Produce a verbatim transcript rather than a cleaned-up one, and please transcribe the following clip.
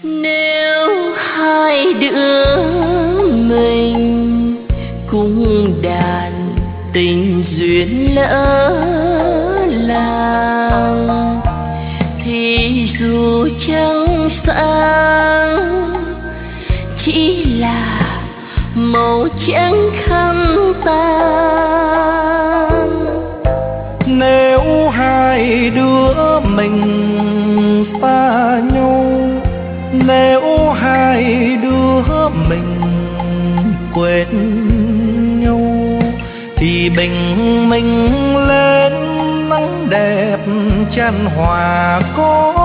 Nếu hai đứa mình cùng đàn tình duyên lỡ làng, thì dù trăng sáng chỉ là màu trắng khăn tan. Nếu hai đứa mình xa nhau, nếu hai đứa mình quên nhau, thì bình minh lên nắng đẹp chan hòa có